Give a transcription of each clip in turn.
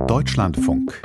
Deutschlandfunk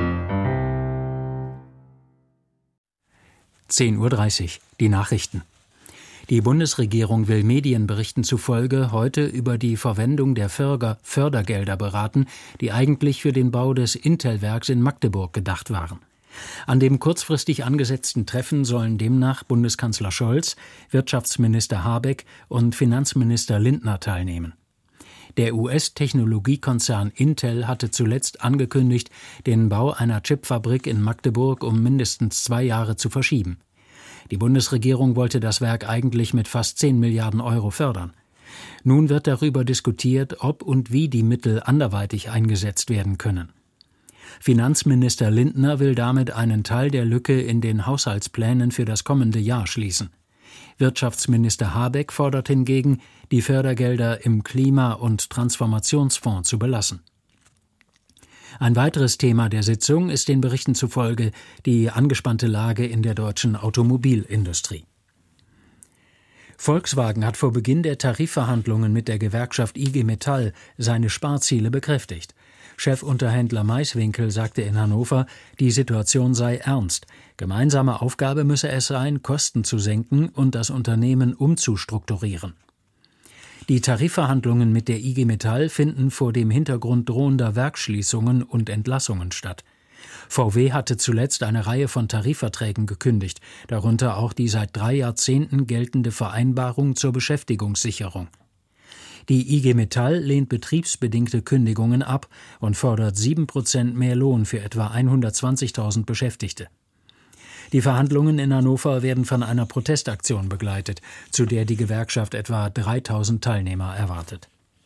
10:30 Uhr, die Nachrichten. Die Bundesregierung will Medienberichten zufolge heute über die Verwendung der Fördergelder beraten, die eigentlich für den Bau des Intel-Werks in Magdeburg gedacht waren. An dem kurzfristig angesetzten Treffen sollen demnach Bundeskanzler Scholz, Wirtschaftsminister Habeck und Finanzminister Lindner teilnehmen. Der US-Technologiekonzern Intel hatte zuletzt angekündigt, den Bau einer Chipfabrik in Magdeburg um mindestens 2 Jahre zu verschieben. Die Bundesregierung wollte das Werk eigentlich mit fast 10 Milliarden Euro fördern. Nun wird darüber diskutiert, ob und wie die Mittel anderweitig eingesetzt werden können. Finanzminister Lindner will damit einen Teil der Lücke in den Haushaltsplänen für das kommende Jahr schließen. Wirtschaftsminister Habeck fordert hingegen, die Fördergelder im Klima- und Transformationsfonds zu belassen. Ein weiteres Thema der Sitzung ist den Berichten zufolge die angespannte Lage in der deutschen Automobilindustrie. Volkswagen hat vor Beginn der Tarifverhandlungen mit der Gewerkschaft IG Metall seine Sparziele bekräftigt. Chefunterhändler Maiswinkel sagte in Hannover, die Situation sei ernst. Gemeinsame Aufgabe müsse es sein, Kosten zu senken und das Unternehmen umzustrukturieren. Die Tarifverhandlungen mit der IG Metall finden vor dem Hintergrund drohender Werksschließungen und Entlassungen statt. VW hatte zuletzt eine Reihe von Tarifverträgen gekündigt, darunter auch die seit 3 Jahrzehnten geltende Vereinbarung zur Beschäftigungssicherung. Die IG Metall lehnt betriebsbedingte Kündigungen ab und fordert 7% mehr Lohn für etwa 120.000 Beschäftigte. Die Verhandlungen in Hannover werden von einer Protestaktion begleitet, zu der die Gewerkschaft etwa 3.000 Teilnehmer erwartet.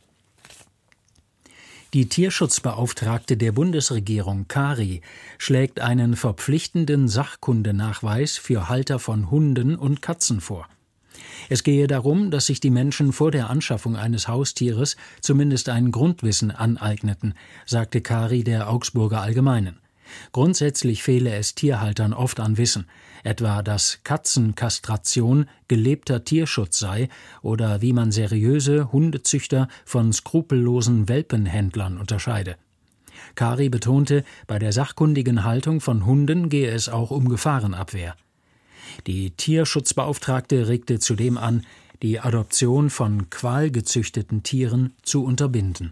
Die Tierschutzbeauftragte der Bundesregierung, Kari, schlägt einen verpflichtenden Sachkundenachweis für Halter von Hunden und Katzen vor. Es gehe darum, dass sich die Menschen vor der Anschaffung eines Haustieres zumindest ein Grundwissen aneigneten, sagte Kari der Augsburger Allgemeinen. Grundsätzlich fehle es Tierhaltern oft an Wissen, etwa dass Katzenkastration gelebter Tierschutz sei oder wie man seriöse Hundezüchter von skrupellosen Welpenhändlern unterscheide. Kari betonte, bei der sachkundigen Haltung von Hunden gehe es auch um Gefahrenabwehr. Die Tierschutzbeauftragte regte zudem an, die Adoption von qualgezüchteten Tieren zu unterbinden.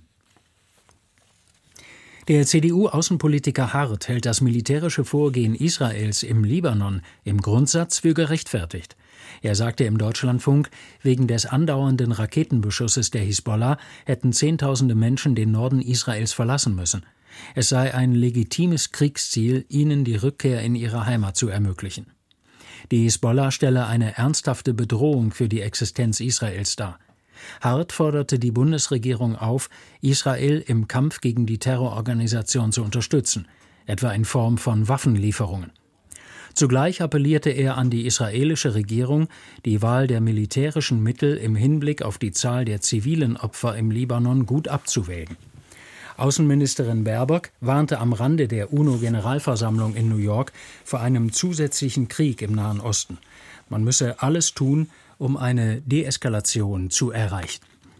Der CDU-Außenpolitiker Hart hält das militärische Vorgehen Israels im Libanon im Grundsatz für gerechtfertigt. Er sagte im Deutschlandfunk, wegen des andauernden Raketenbeschusses der Hisbollah hätten Zehntausende Menschen den Norden Israels verlassen müssen. Es sei ein legitimes Kriegsziel, ihnen die Rückkehr in ihre Heimat zu ermöglichen. Die Hisbollah stelle eine ernsthafte Bedrohung für die Existenz Israels dar. Hart forderte die Bundesregierung auf, Israel im Kampf gegen die Terrororganisation zu unterstützen, etwa in Form von Waffenlieferungen. Zugleich appellierte er an die israelische Regierung, die Wahl der militärischen Mittel im Hinblick auf die Zahl der zivilen Opfer im Libanon gut abzuwägen. Außenministerin Baerbock warnte am Rande der UNO-Generalversammlung in New York vor einem zusätzlichen Krieg im Nahen Osten. Man müsse alles tun, um eine Deeskalation zu erreichen.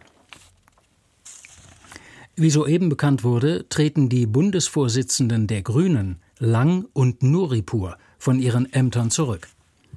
Wie soeben bekannt wurde, treten die Bundesvorsitzenden der Grünen, Lang und Nuripur, von ihren Ämtern zurück.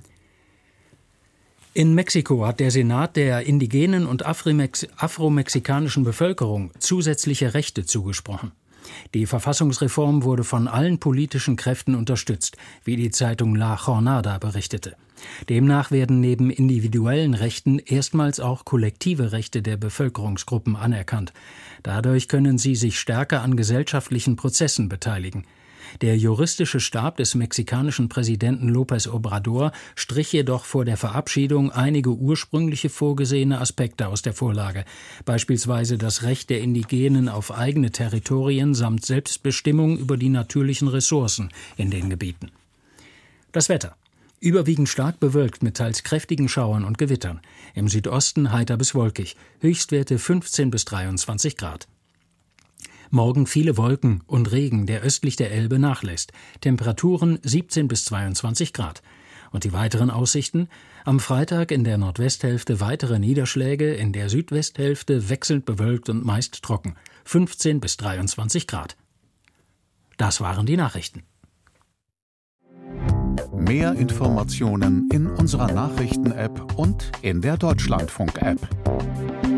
In Mexiko hat der Senat der indigenen und afromexikanischen Bevölkerung zusätzliche Rechte zugesprochen. Die Verfassungsreform wurde von allen politischen Kräften unterstützt, wie die Zeitung La Jornada berichtete. Demnach werden neben individuellen Rechten erstmals auch kollektive Rechte der Bevölkerungsgruppen anerkannt. Dadurch können sie sich stärker an gesellschaftlichen Prozessen beteiligen. Der juristische Stab des mexikanischen Präsidenten López Obrador strich jedoch vor der Verabschiedung einige ursprüngliche vorgesehene Aspekte aus der Vorlage, beispielsweise das Recht der Indigenen auf eigene Territorien samt Selbstbestimmung über die natürlichen Ressourcen in den Gebieten. Das Wetter. Überwiegend stark bewölkt mit teils kräftigen Schauern und Gewittern. Im Südosten heiter bis wolkig. Höchstwerte 15 bis 23 Grad. Morgen viele Wolken und Regen, der östlich der Elbe nachlässt. Temperaturen 17 bis 22 Grad. Und die weiteren Aussichten? Am Freitag in der Nordwesthälfte weitere Niederschläge, in der Südwesthälfte wechselnd bewölkt und meist trocken. 15 bis 23 Grad. Das waren die Nachrichten. Mehr Informationen in unserer Nachrichten-App und in der Deutschlandfunk-App.